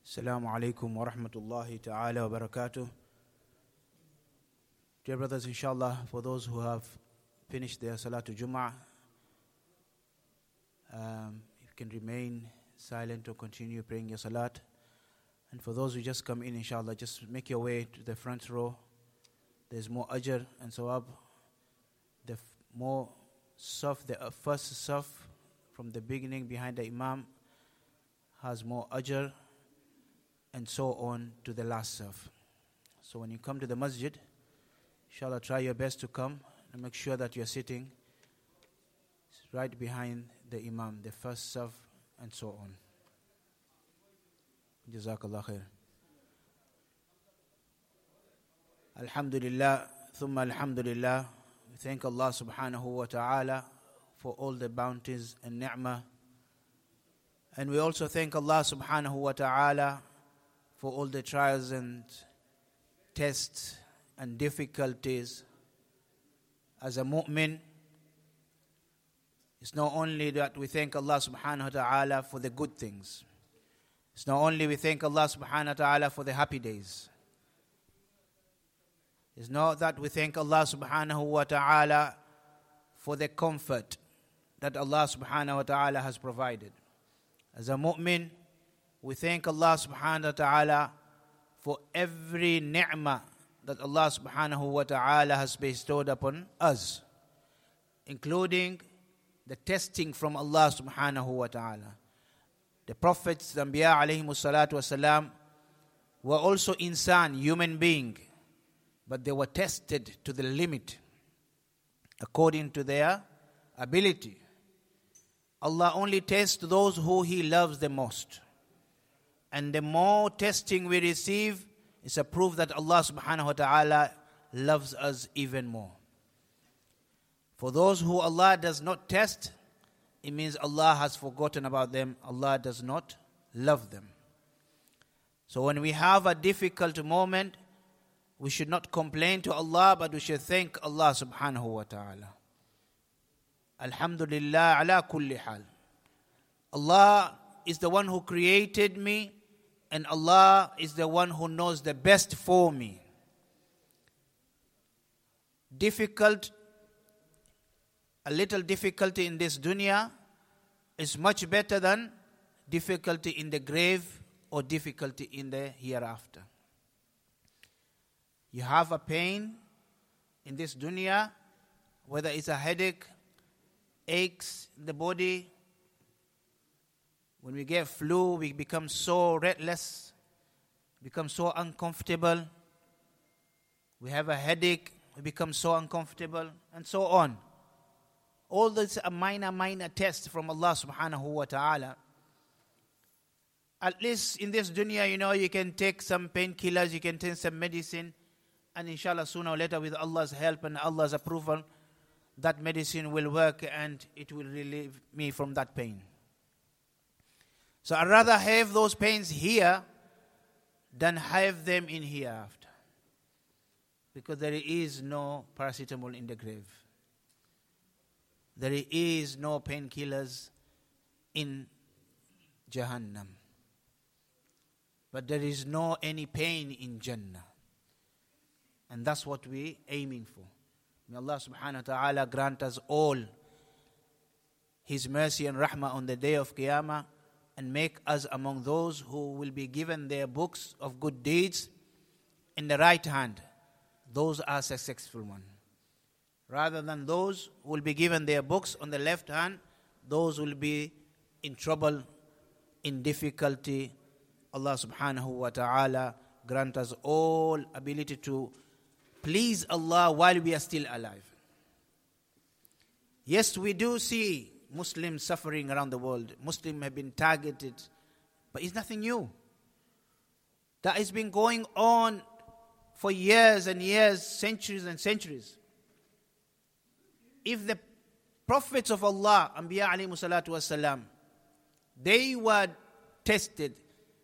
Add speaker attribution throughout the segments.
Speaker 1: Assalamu alaikum wa rahmatullahi ta'ala wa barakatuh. Dear brothers, inshallah, for those who have finished their Salatul Jum'ah, you can remain silent or continue praying your Salat. And for those who just come in, inshallah, just make your way to the front row. There's more ajr and sawab. The more saf, the first saf from the beginning behind the imam has more ajr, and so on to the last saf. So when you come to the masjid, inshallah, try your best to come and make sure that you're sitting right behind the imam, the first saf, and so on. Jazakallah khair. Alhamdulillah, thumma alhamdulillah. We thank Allah subhanahu wa ta'ala for all the bounties and ni'mah. And we also thank Allah subhanahu wa ta'ala for all the trials and tests and difficulties. As a mu'min, it's not only that we thank Allah subhanahu wa ta'ala for the good things. It's not only we thank Allah subhanahu wa ta'ala for the happy days. It's not that we thank Allah subhanahu wa ta'ala for the comfort that Allah subhanahu wa ta'ala has provided. As a mu'min, we thank Allah subhanahu wa ta'ala for every ni'mah that Allah subhanahu wa ta'ala has bestowed upon us, including the testing from Allah subhanahu wa ta'ala. The prophets, the Anbiya alayhimu salatu wasalam, were also insan, human being, but they were tested to the limit according to their ability. Allah only tests those who He loves the most. And the more testing we receive is a proof that Allah subhanahu wa ta'ala loves us even more. For those who Allah does not test, it means Allah has forgotten about them. Allah does not love them. So when we have a difficult moment, we should not complain to Allah, but we should thank Allah subhanahu wa ta'ala. Alhamdulillah ala kulli hal. Allah is the one who created me, and Allah is the one who knows the best for me. A little difficulty in this dunya is much better than difficulty in the grave or difficulty in the hereafter. You have a pain in this dunya, whether it's a headache, aches in the body. When we get flu, we become so restless, become so uncomfortable. We have a headache, we become so uncomfortable, and so on. All this are minor tests from Allah subhanahu wa ta'ala. At least in this dunya, you can take some painkillers, you can take some medicine, and inshallah sooner or later with Allah's help and Allah's approval, that medicine will work and it will relieve me from that pain. So I'd rather have those pains here than have them in hereafter. Because there is no paracetamol in the grave. There is no painkillers in Jahannam. But there is no any pain in Jannah. And that's what we're aiming for. May Allah subhanahu wa ta'ala grant us all His mercy and rahmah on the day of Qiyamah, and make us among those who will be given their books of good deeds in the right hand. Those are successful ones. Rather than those who will be given their books on the left hand, those will be in trouble, in difficulty. Allah subhanahu wa ta'ala grant us all ability to please Allah while we are still alive. Yes, we do see Muslims suffering around the world. Muslims have been targeted, but it's nothing new. That has been going on for years and years, centuries and centuries. If the prophets of Allah, Anbiya alayhimu salatu wasalam, they were tested,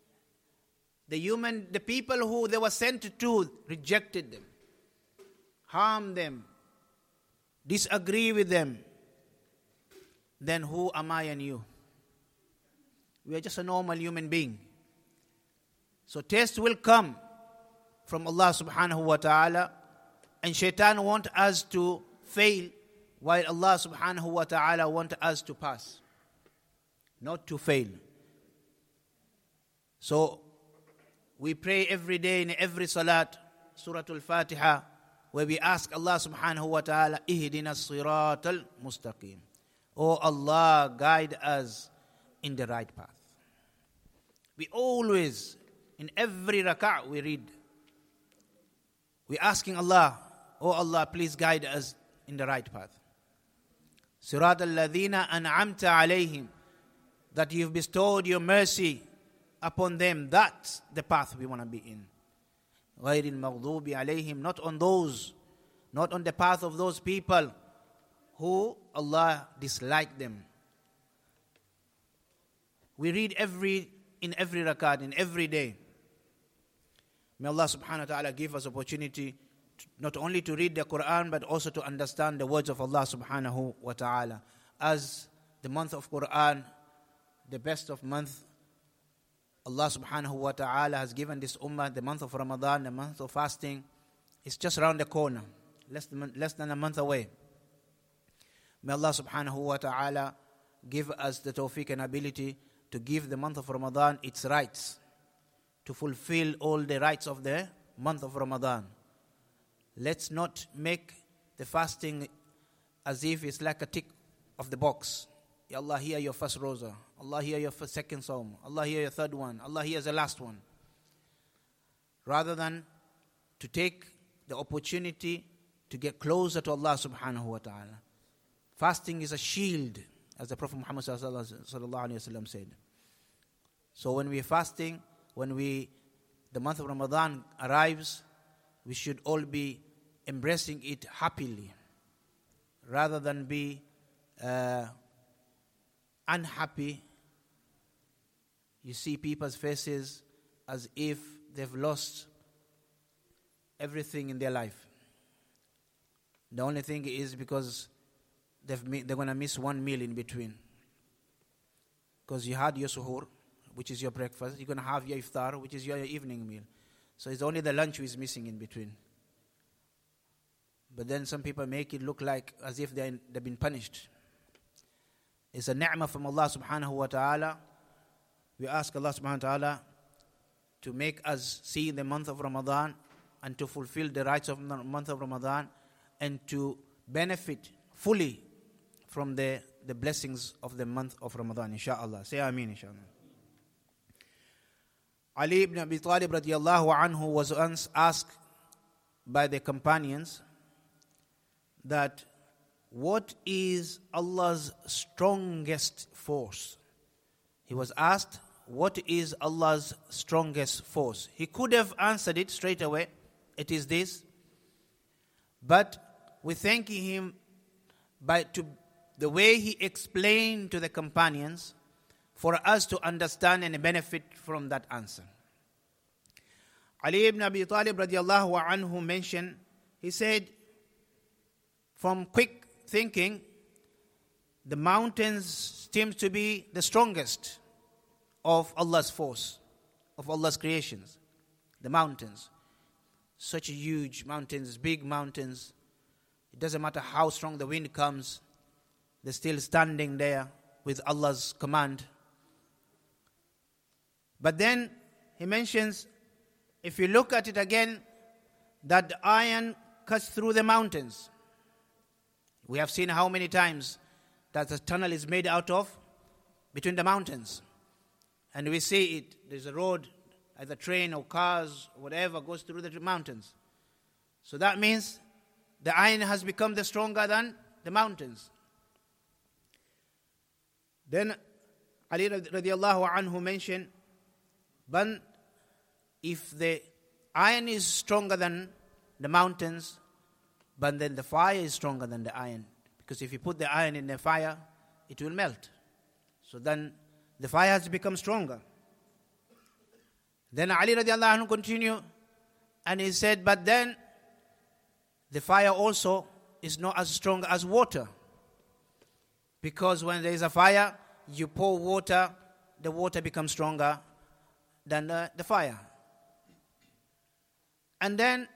Speaker 1: the people who they were sent to rejected them, harmed them, disagree with them, then who am I and you? We are just a normal human being. So test will come from Allah subhanahu wa ta'ala, and shaitan wants us to fail, while Allah subhanahu wa ta'ala wants us to pass, not to fail. So we pray every day in every salat, Surah Al-Fatiha, where we ask Allah subhanahu wa ta'ala, Ihdina as-sirat al-mustaqim. Oh Allah, guide us in the right path. We always, in every rak'ah we read, we're asking Allah, oh Allah, please guide us in the right path. Sirat al-ladhina an'amta alayhim, that you've bestowed your mercy upon them. That's the path we want to be in. غَيْرِ الْمَغْضُوبِ عَلَيْهِمْ, not on the path of those people who Allah disliked them. We read in every rakat, in every day. May Allah subhanahu wa ta'ala give us opportunity not only to read the Quran, but also to understand the words of Allah subhanahu wa ta'ala. As the month of Quran, the best of month, Allah subhanahu wa ta'ala has given this ummah the month of Ramadan, the month of fasting. It's just around the corner, less than a month away. May Allah subhanahu wa ta'ala give us the tawfiq and ability to give the month of Ramadan its rights, to fulfill all the rights of the month of Ramadan. Let's not make the fasting as if it's like a tick of the box. Ya Allah, hear your first rosa. Allah, hear your second psalm. Allah, hear your third one. Allah, hears the last one. Rather than to take the opportunity to get closer to Allah subhanahu wa ta'ala. Fasting is a shield, as the Prophet Muhammad sallallahu alaihi wasallam said. So when we're fasting, the month of Ramadan arrives, we should all be embracing it happily, rather than be unhappy. You see people's faces as if they've lost everything in their life. The only thing is because they're going to miss one meal in between. Because you had your suhoor, which is your breakfast. You're going to have your iftar, which is your evening meal. So it's only the lunch which is missing in between. But then some people make it look like as if they've been punished. It's a ni'mah from Allah subhanahu wa ta'ala. We ask Allah subhanahu wa ta'ala to make us see the month of Ramadan and to fulfill the rights of the month of Ramadan and to benefit fully from the blessings of the month of Ramadan, inshaAllah. Say Ameen, inshaAllah. Ali ibn Abi Talib radiallahu anhu was once asked by the companions that what is Allah's strongest force? He was asked, what is Allah's strongest force? He could have answered it straight away. It is this. But we thank him to the way he explained to the companions for us to understand and benefit from that answer. Ali ibn Abi Talib radiallahu anhu mentioned, he said, from quick thinking, the mountains seem to be the strongest of Allah's force, of Allah's creations. The mountains. Such huge mountains, big mountains. It doesn't matter how strong the wind comes, they're still standing there with Allah's command. But then he mentions, if you look at it again, that the iron cuts through the mountains. We have seen how many times that the tunnel is made out of between the mountains. And we see it. There's a road, either train or cars, or whatever, goes through the mountains. So that means the iron has become stronger than the mountains. Then Ali radiallahu anhu mentioned, but if the iron is stronger than the mountains, but then the fire is stronger than the iron. Because if you put the iron in the fire, it will melt. So then the fire has become stronger. Then Ali radiallahu anhu continued, and he said, but then the fire also is not as strong as water. Because when there is a fire, you pour water, the water becomes stronger than the fire. And then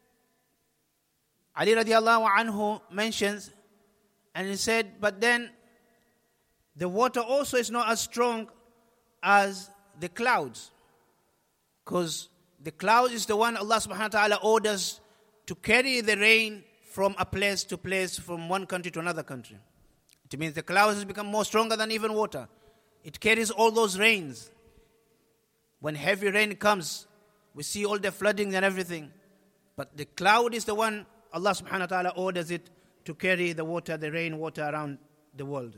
Speaker 1: Ali radiallahu anhu mentions, and he said, but then the water also is not as strong as the clouds. Because the cloud is the one Allah subhanahu wa ta'ala orders to carry the rain from a place to place, from one country to another country. It means the clouds has become more stronger than even water. It carries all those rains. When heavy rain comes, we see all the flooding and everything. But the cloud is the one Allah subhanahu wa ta'ala orders it to carry the water, the rain water around the world.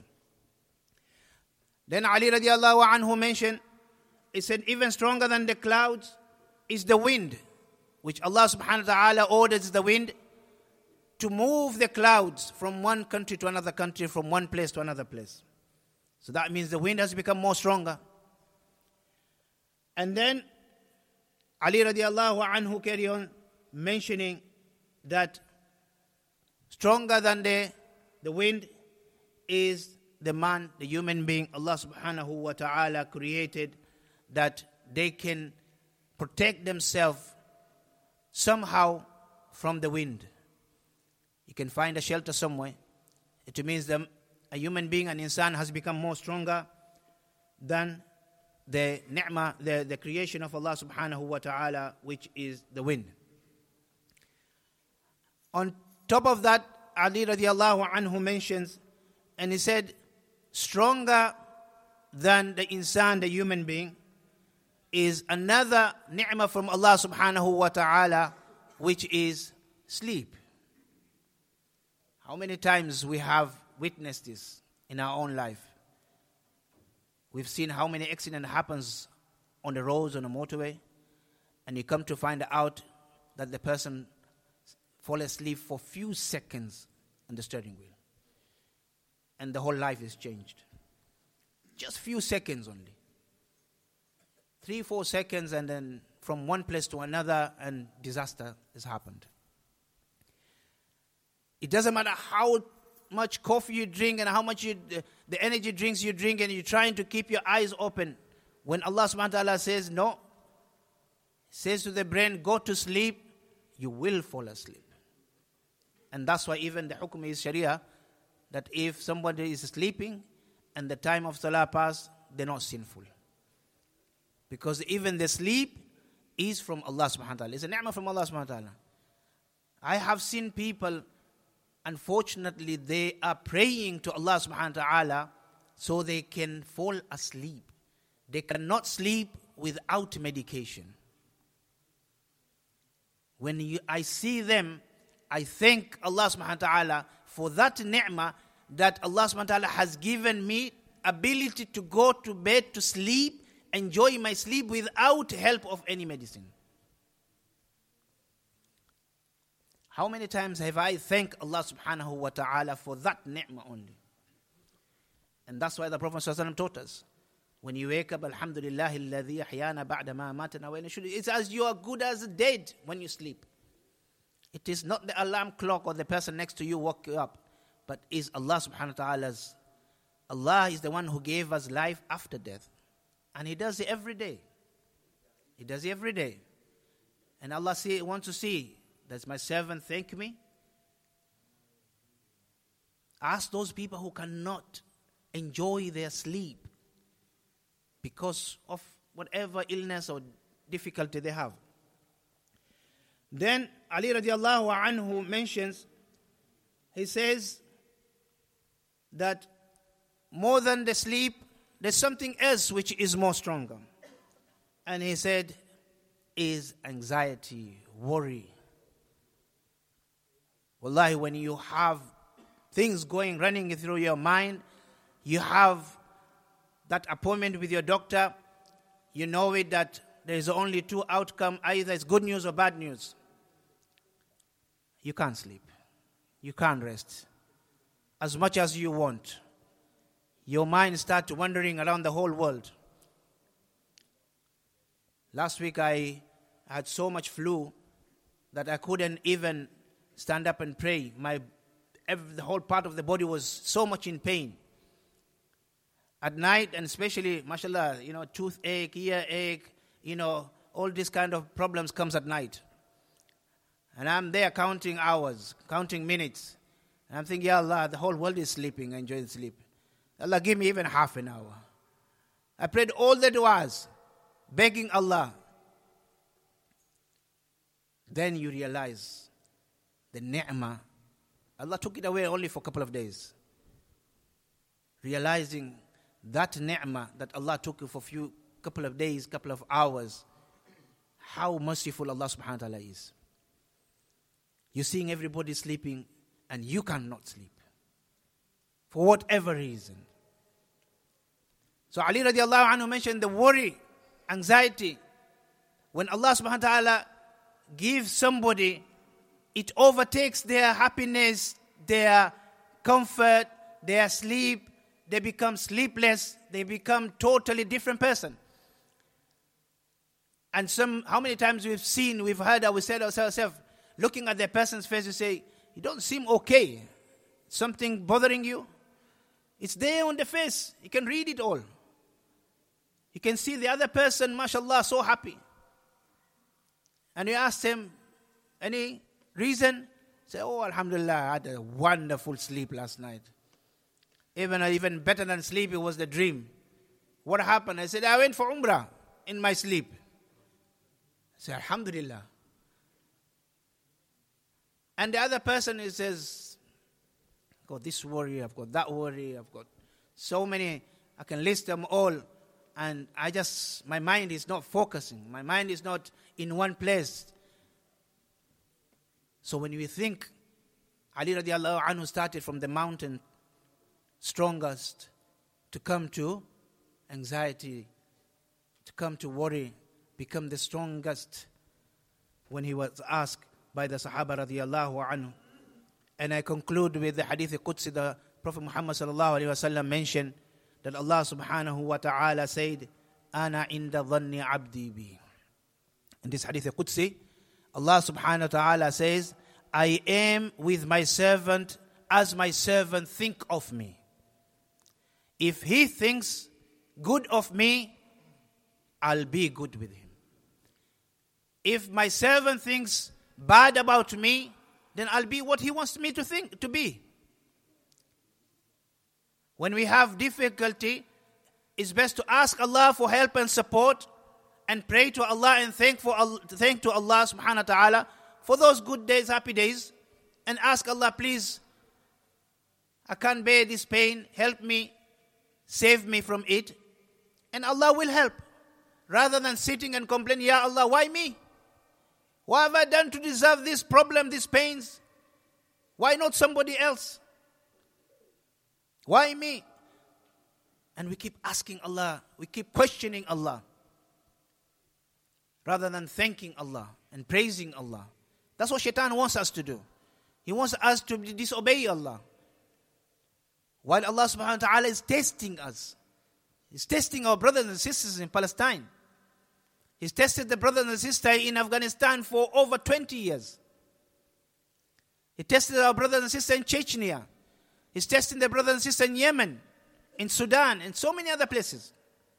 Speaker 1: Then Ali radiallahu anhu mentioned, he said, even stronger than the clouds is the wind, which Allah subhanahu wa ta'ala orders the wind to move the clouds from one country to another country, from one place to another place. So that means the wind has become more stronger. And then Ali radiallahu anhu carry on mentioning that stronger than the wind is the man, the human being Allah subhanahu wa ta'ala created, that they can protect themselves somehow from the wind. You can find a shelter somewhere. It means that a human being, an insan, has become more stronger than the ni'mah, the creation of Allah subhanahu wa ta'ala, which is the wind. On top of that, Ali radiallahu anhu mentions, and he said, stronger than the insan, the human being, is another ni'mah from Allah subhanahu wa ta'ala, which is sleep. How many times we have witnessed this in our own life? We've seen how many accidents happens on the roads, on the motorway, and you come to find out that the person fall asleep for few seconds on the steering wheel. And the whole life is changed. Just few seconds only. 3-4 seconds, and then from one place to another, and disaster has happened. It doesn't matter how much coffee you drink and how much the energy drinks you drink, and you're trying to keep your eyes open. When Allah subhanahu wa ta'ala says no, says to the brain, go to sleep, you will fall asleep. And that's why even the hukum is Sharia, that if somebody is sleeping and the time of salah pass, they're not sinful. Because even the sleep is from Allah subhanahu wa ta'ala. It's a ni'mah from Allah subhanahu wa ta'ala. I have seen people, unfortunately, they are praying to Allah subhanahu wa ta'ala so they can fall asleep. They cannot sleep without medication. When I see them, I thank Allah subhanahu wa ta'ala for that ni'mah that Allah subhanahu wa ta'ala has given me ability to go to bed, to sleep, enjoy my sleep without help of any medicine. How many times have I thanked Allah subhanahu wa ta'ala for that ni'mah only? And that's why the Prophet ﷺ taught us, when you wake up, Alhamdulillah alladhi ahyana ba'da ma amatana wa it's as you are good as dead when you sleep. It is not the alarm clock or the person next to you woke you up, but is Allah subhanahu wa ta'ala's. Allah is the one who gave us life after death. And He does it every day. He does it every day. And Allah wants to see, does my servant thank me? Ask those people who cannot enjoy their sleep because of whatever illness or difficulty they have. Then Ali radiallahu anhu mentions, he says that more than the sleep, there's something else which is more stronger. And he said, is anxiety, worry. Wallahi, when you have things running through your mind, you have that appointment with your doctor, you know it that there is only two outcomes, either it's good news or bad news. You can't sleep. You can't rest. As much as you want. Your mind starts wandering around the whole world. Last week I had so much flu that I couldn't even stand up and pray. The whole part of the body was so much in pain. At night, and especially, mashallah, toothache, earache, all these kind of problems comes at night. And I'm there counting hours, counting minutes. And I'm thinking, Ya Allah, the whole world is sleeping, enjoying sleep. Allah, give me even half an hour. I prayed all the du'as, begging Allah. Then you realize the ni'mah, Allah took it away only for a couple of days. Realizing that ni'mah that Allah took you for couple of days, couple of hours, how merciful Allah subhanahu wa ta'ala is. You're seeing everybody sleeping and you cannot sleep. For whatever reason. So Ali radiallahu anhu mentioned the worry, anxiety. When Allah subhanahu wa ta'ala gives somebody, it overtakes their happiness, their comfort, their sleep. They become sleepless. They become totally different person. And how many times we've heard, we said ourselves, looking at the person's face, we say, you don't seem okay. Something bothering you? It's there on the face. You can read it all. You can see the other person, mashallah, so happy. And you ask them, any reason? Say, oh, alhamdulillah, I had a wonderful sleep last night. Even better than sleep, it was the dream. What happened? I said, I went for Umrah in my sleep. I said, alhamdulillah. And the other person says, I've got this worry, I've got that worry, I've got so many, I can list them all. And my mind is not focusing. My mind is not in one place. So when we think, Ali radiallahu anhu started from the mountain, strongest, to come to anxiety, to come to worry, become the strongest when he was asked by the Sahaba radiallahu anhu. And I conclude with the Hadith Qudsi, the Prophet Muhammad sallallahu alayhi wa sallam mentioned that Allah subhanahu wa ta'ala said, Ana inda dhanni abdi bi. In this Hadith Qudsi, Allah subhanahu wa ta'ala says, I am with my servant as my servant think of me. If he thinks good of me, I'll be good with him. If my servant thinks bad about me, then I'll be what he wants me to be. When we have difficulty, it's best to ask Allah for help and support and pray to Allah and thank to Allah subhanahu wa ta'ala for those good days, happy days, and ask Allah, please, I can't bear this pain, help me, save me from it, and Allah will help. Rather than sitting and complaining, Ya Allah, why me? What have I done to deserve this problem, these pains? Why not somebody else? Why me? And we keep asking Allah, we keep questioning Allah, rather than thanking Allah and praising Allah. That's what Shaitan wants us to do. He wants us to disobey Allah. While Allah subhanahu wa ta'ala is testing us. He's testing our brothers and sisters in Palestine. He's tested the brothers and sisters in Afghanistan for over 20 years. He tested our brothers and sisters in Chechnya. He's testing the brothers and sisters in Yemen, in Sudan, and so many other places.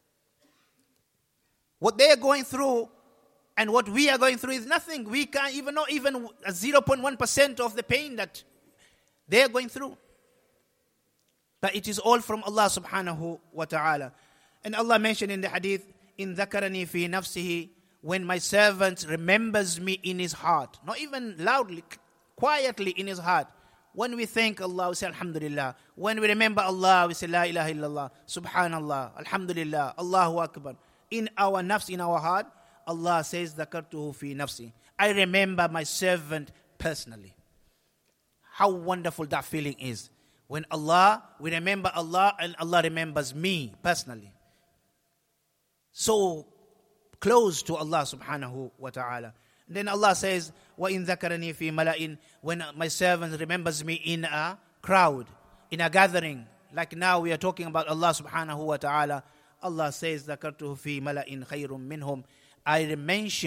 Speaker 1: What they are going through and what we are going through is nothing. We can't even know even 0.1% of the pain that they are going through. But it is all from Allah subhanahu wa ta'ala. And Allah mentioned in the hadith, in dhakarani fi nafsihi, when my servant remembers me in his heart, not even loudly, quietly in his heart. When we thank Allah, we say Alhamdulillah. When we remember Allah, we say La ilaha illallah, Subhanallah, Alhamdulillah, Allahu Akbar. In our nafs, in our heart, Allah says, Dhakartuhu fi nafsi. I remember my servant personally. How wonderful that feeling is. When we remember Allah and Allah remembers me personally. So close to Allah subhanahu wa ta'ala. Then Allah says, وَإِن ذَكَرَنِي فِي مَلَئٍ. When my servant remembers me in a crowd, in a gathering, like now we are talking about Allah subhanahu wa ta'ala, Allah says, ذَكَرْتُهُ فِي مَلَئٍ خَيْرٌ مِّنْهُمْ. I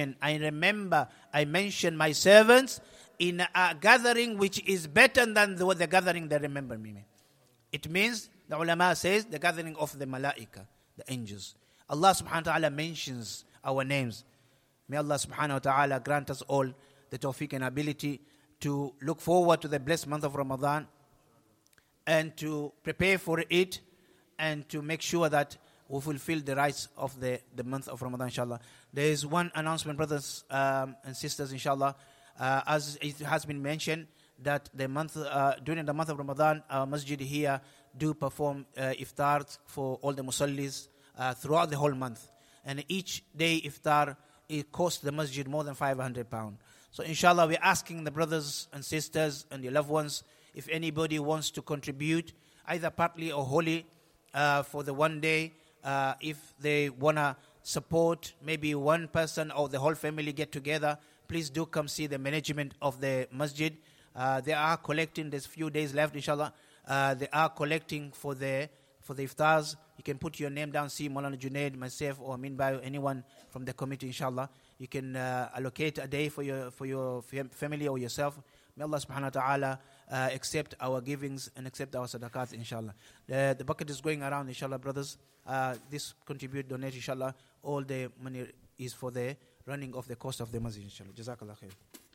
Speaker 1: mention my servants in a gathering which is better than the gathering they remember me. It means, the ulama says, the gathering of the malaika, the angels. Allah subhanahu wa ta'ala mentions our names. May Allah subhanahu wa ta'ala grant us all the tawfiq and ability to look forward to the blessed month of Ramadan and to prepare for it and to make sure that we fulfill the rights of the month of Ramadan, inshallah. There is one announcement, brothers and sisters, inshallah. As it has been mentioned, that during the month of Ramadan, our masjid here do perform iftar for all the musallis throughout the whole month. And each day iftar, it costs the masjid more than £500. So inshallah, we're asking the brothers and sisters and your loved ones, if anybody wants to contribute, either partly or wholly, for the one day, if they want to support maybe one person or the whole family get together, please do come see the management of the masjid. They are collecting, there's few days left, inshallah. They are collecting for the iftars. You can put your name down, see Maulana Junaid, myself, or Amin Bayo, anyone from the committee, inshallah. You can allocate a day for your family or yourself. May Allah subhanahu wa ta'ala accept our givings and accept our sadaqat, inshallah. The bucket is going around, inshallah, brothers. This contribute, donate, inshallah. All the money is for the running of the cost of the masjid, inshallah. Jazakallah khair.